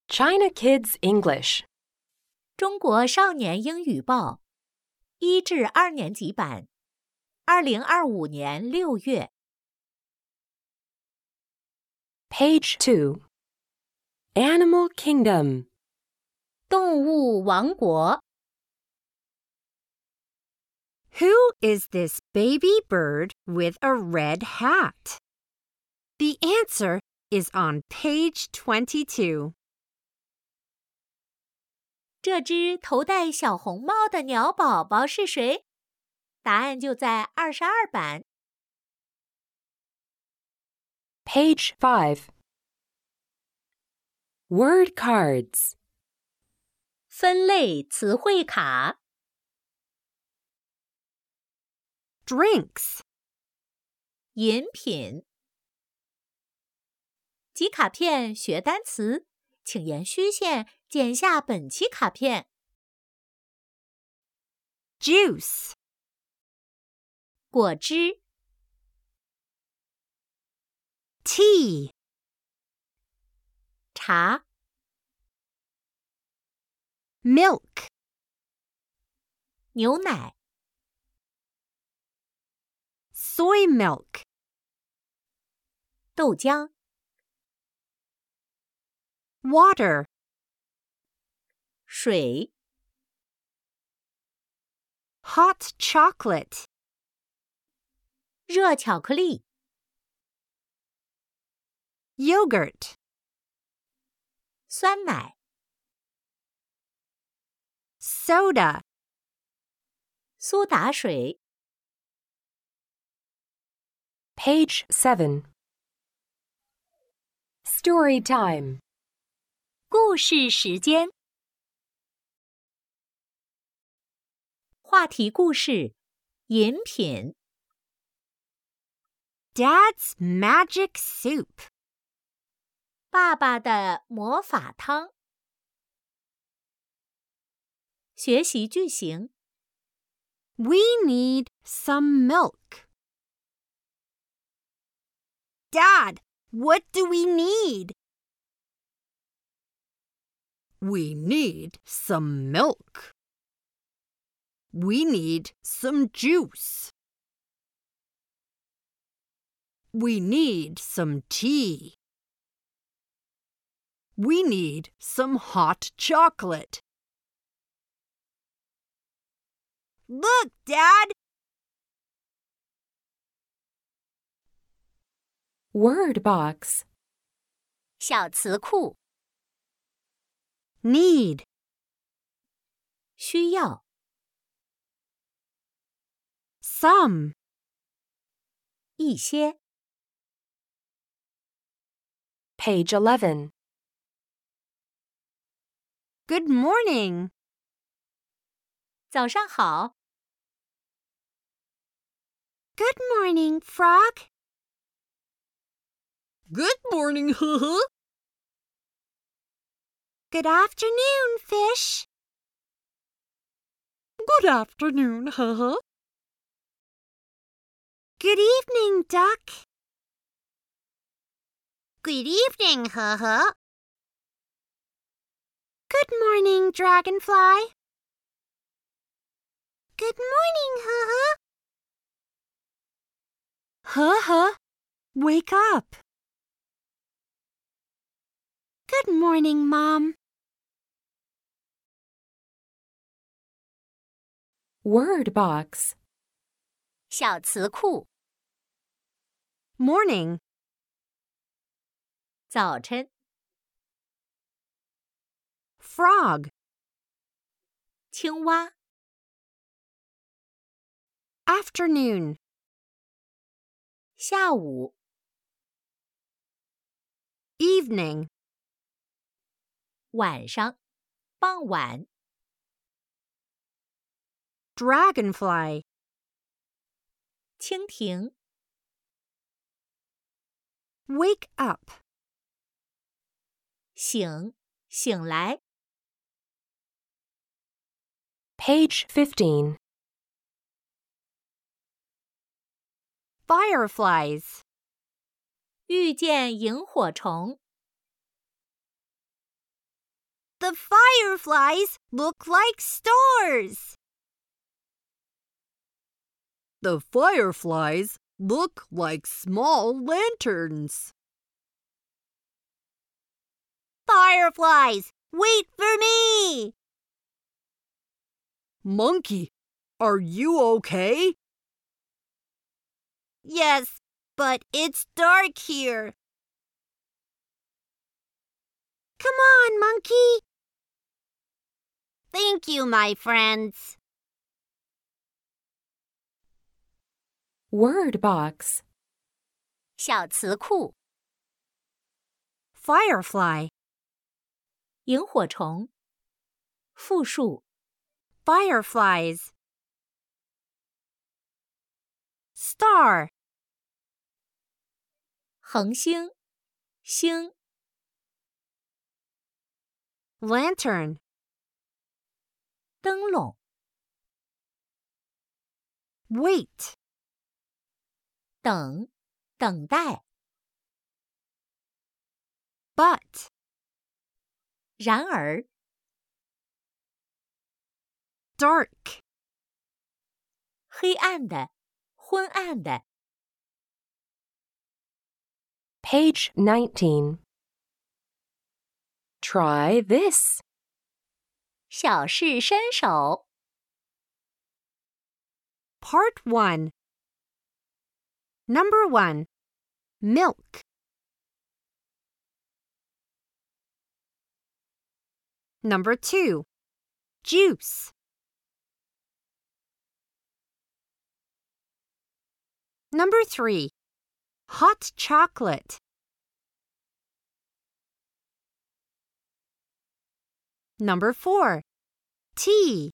China Kids English 中国少年英语报1至2年级版2025年6月 Page 2 Animal Kingdom 动物王国 Who is this baby bird with a red hat? The answer is on page 22. 这只头戴小红帽的鸟宝宝是谁？答案就在22版。 Page 5 Word cards 分类词汇卡 Drinks. 饮品集卡片学单词，请沿虚线剪下本期卡片。 Juice. 果汁 Tea. 茶 Milk. 牛奶 Soy milk. 豆浆 Water. 水 Hot chocolate. 热巧克力 Yogurt. 酸奶 Soda. 苏打水 Page 7 Story time 故事时间话题故事饮品 Dad's magic soup. 爸爸的魔法汤学习句型 We need some milk. Dad, what do we need? We need some milk. We need some juice. We need some tea. We need some hot chocolate. Look, Dad! Word box 小词库 Need. 需要 Some. 一些 Page 11 Good morning. 早上好 Good morning, Frog. Good morning, Huh. Good afternoon, Fish. Good afternoon, Huh. Good evening, Duck. Good evening, Huh. Good morning, Dragonfly. Good morning, Huh. Huh, wake up. Good morning, Mom. Word box 小词库 Morning. 早晨 Frog. 青蛙 Afternoon. 下午 Evening. 晚上傍晚 Dragonfly. 蜻蜓 Wake up. 醒醒来 Page 15 Fireflies. 遇见萤火虫 The fireflies look like stars. The fireflies look like small lanterns. Fireflies, wait for me! Monkey, are you okay? Yes, but it's dark here. Come on, Monkey. Thank you, my friends. Word box. 小词库 Firefly, 萤火虫复数 fireflies. Star, 恒星星 lantern, 灯笼 wait, 等等待 but, 然而 dark, 黑暗的昏暗的 Page 19. Try this. 小试身手 Part 1. Number 1. Milk. Number 2. Juice. Number 3. Hot chocolate. Number 4. Tea.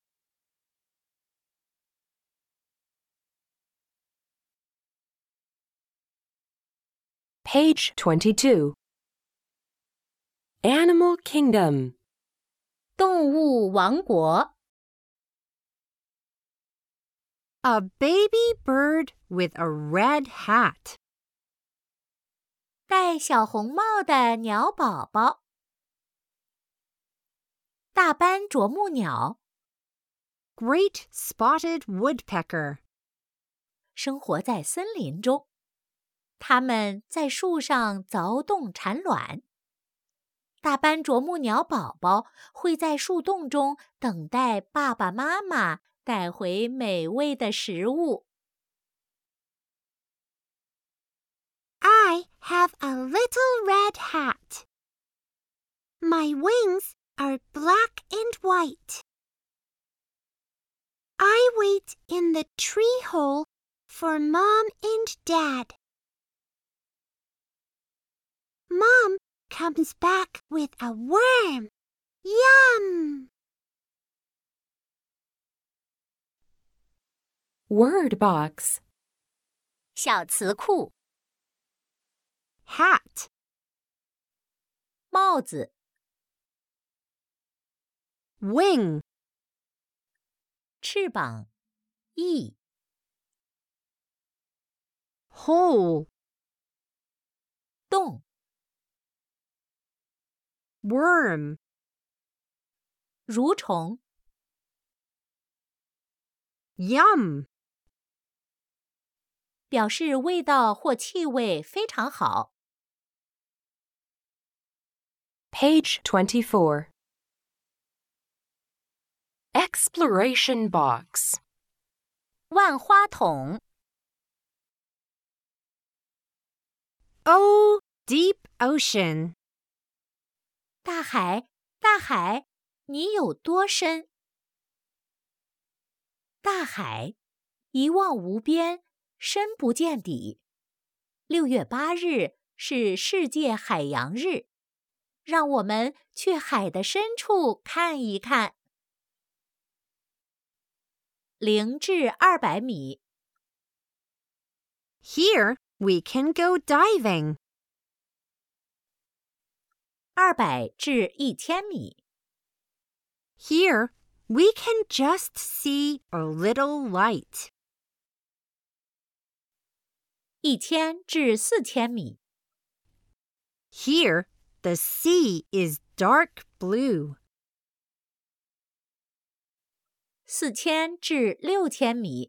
Page 22. Animal Kingdom. 动物王国 A baby bird with a red hat. 戴小红帽的鸟宝宝大斑啄木鸟 Great spotted woodpecker. 生活在森林中，它们在树上凿洞产卵。大斑啄木鸟宝宝会在树洞中等待爸爸妈妈带回美味的食物。 I have a little red hat. My wings are black and white. I wait in the tree hole for Mom and Dad. Mom comes back with a worm. Yum! Word box. 小词库 Hat, 帽子 wing, 翅膀翼 hole, 洞 worm, 蠕虫 yum. 表示味道或气味非常好。 Page 24. Exploration box. 万花筒 Oh, deep ocean. 大海，大海，你有多深？大海，一望无边，深不见底。6月8日是世界海洋日，让我们去海的深处看一看。0至200米 Here we can go diving. ，200至1000米 Here we can just see a little light. ，1000至4000米 Here the sea is dark blue. 4000至6000米。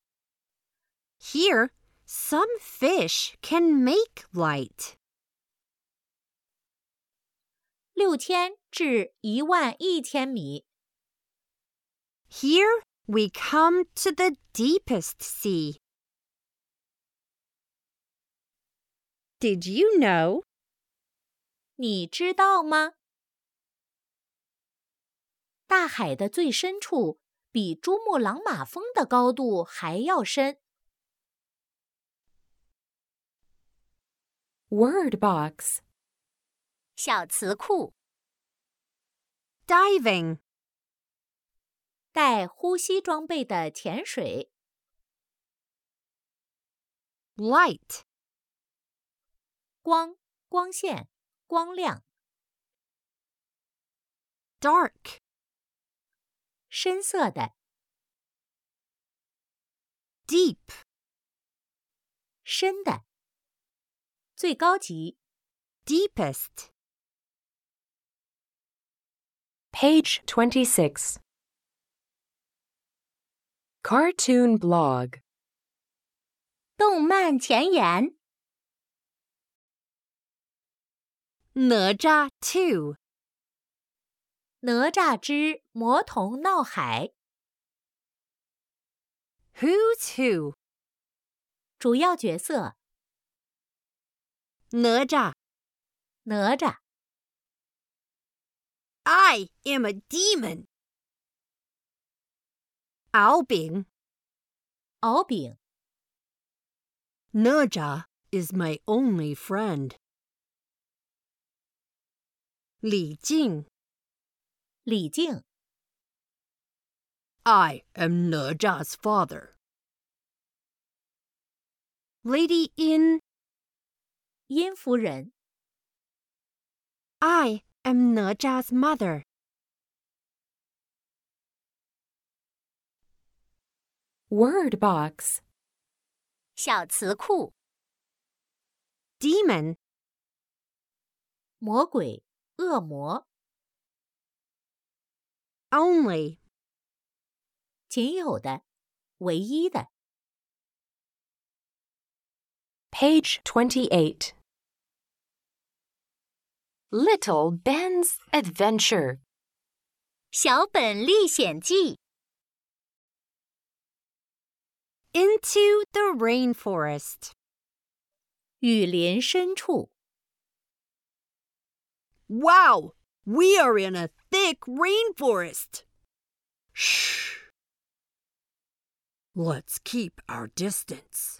Here, some fish can make light. 6000至11000米。 Here, we come to the deepest sea. Did you know? 你知道吗？大海的最深处比珠穆朗玛峰的高度还要深。 Word box. 小词库 Diving. 带呼吸装备的潜水。 Light. 光、光线、光亮。 Dark. 深色的。 Deep. 深的。最高级。 Deepest. Page 26. Cartoon blog. 动漫前言。 哪吒 2. 哪吒之魔童闹海。 Who's Who? 主要角色： 哪吒. 哪吒、 I am a demon. 敖丙. 敖丙、 Naja is my only friend. 李靖. 李靖、 I am Naja's father. Lady Yin. 殷夫人、 I am哪吒's mother. Word box. 小词库 Demon. 魔鬼、恶魔、 Only. 仅有的、唯一的。 Page 28. Little Ben's Adventure. 小本历险记 Into the rainforest. 雨林深处。 Wow, we are in a thick rainforest. Shh. Let's keep our distance.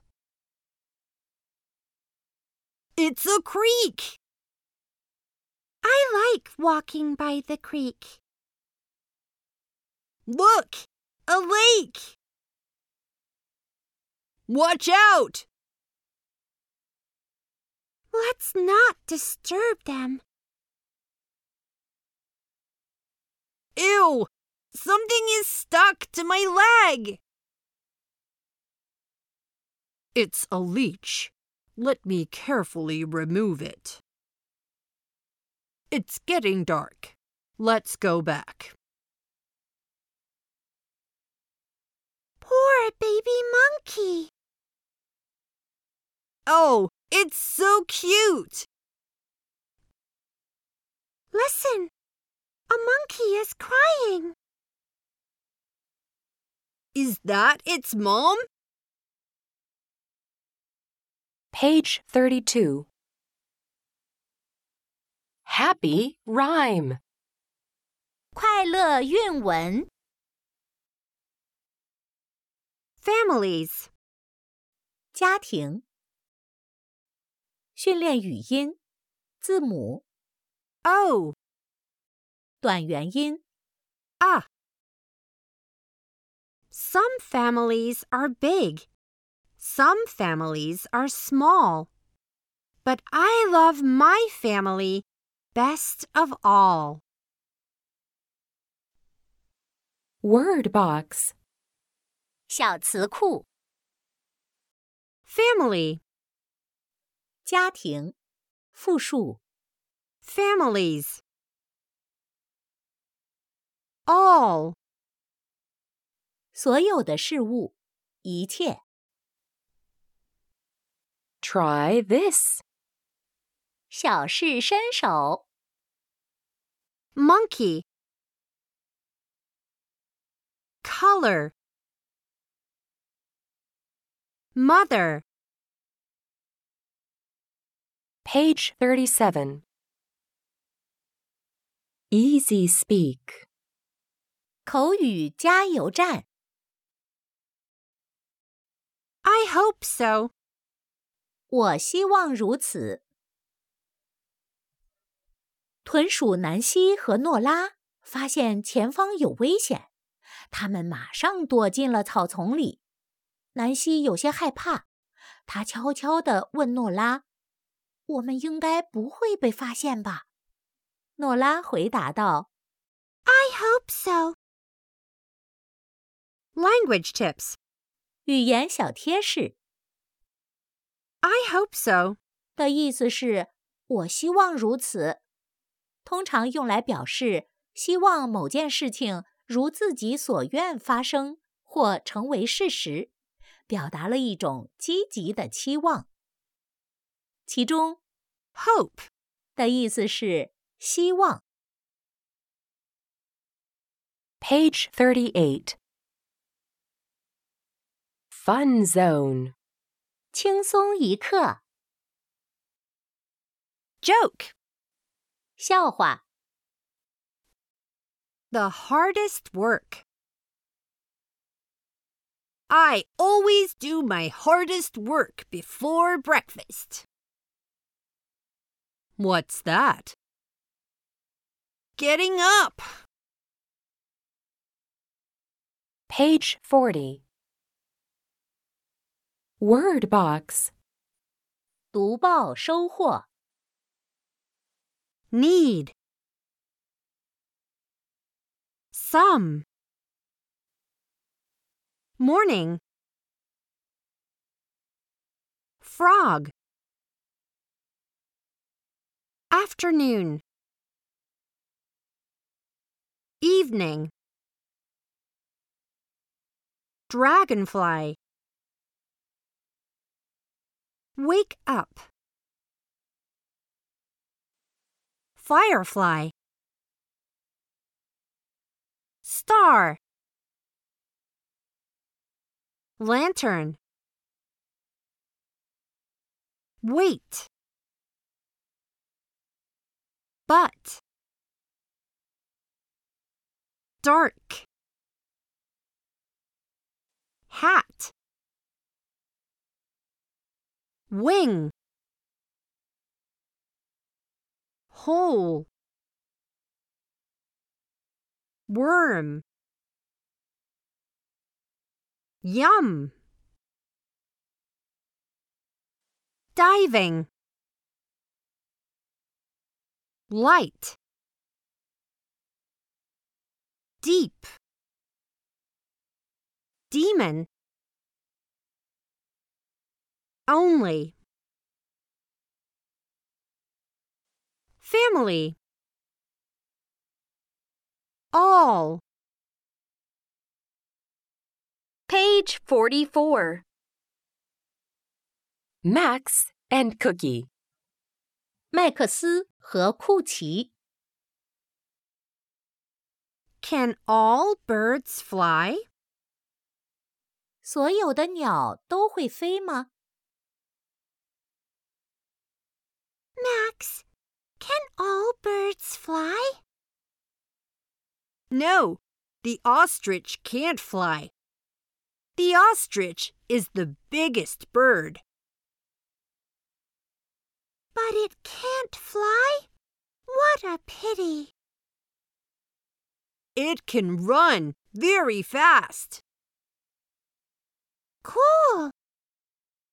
It's a creek. I like walking by the creek. Look, a lake. Watch out. Let's not disturb them. Ew, something is stuck to my leg. It's a leech. Let me carefully remove it. It's getting dark. Let's go back. Poor baby monkey. Oh, it's so cute. Listen, a monkey is crying. Is that its mom? Page 32. Happy rhyme. 快乐韵文。 Families. 家庭。训练语音。字母。 O. 短元音。 Ah. Some families are big. Some families are small. But I love my family best of all. Word box. 小词库 Family. 家庭。复数。 Families. all, 所有的事物，一切。 Try this. 小试身手， monkey, color, mother, Page 37. Easy speak. 口语加油站。 I hope so. 我希望如此。豚鼠南希和诺拉发现前方有危险，他们马上躲进了草丛里。南希有些害怕，她悄悄地问诺拉：“我们应该不会被发现吧？”诺拉回答道 I hope so. Language tips. 语言小贴士 I hope so. 的意思是我希望如此，通常用来表示希望某件事情如自己所愿发生或成为事实，表达了一种积极的期望。其中 Hope, 的意思是希望。 Page 38. Fun zone. 轻松一刻， joke, 笑话， the hardest work. I always do my hardest work before breakfast. What's that? Getting up. Page 40. Word box. 读报收获， Need. Some. Morning. Frog. Afternoon. Evening. Dragonfly. Wake up. Firefly. Star. Lantern. Wait. But. Dark. Hat. Wing. Hole. Worm. Yum. Diving. Light. Deep. Demon. Only. Family. All. Page 44. Max and Cookie. 麦克斯和库奇， Can all birds fly? 所有的鸟都会飞吗？ Max, can all birds fly? No, the ostrich can't fly. The ostrich is the biggest bird. But it can't fly? What a pity. It can run very fast. Cool.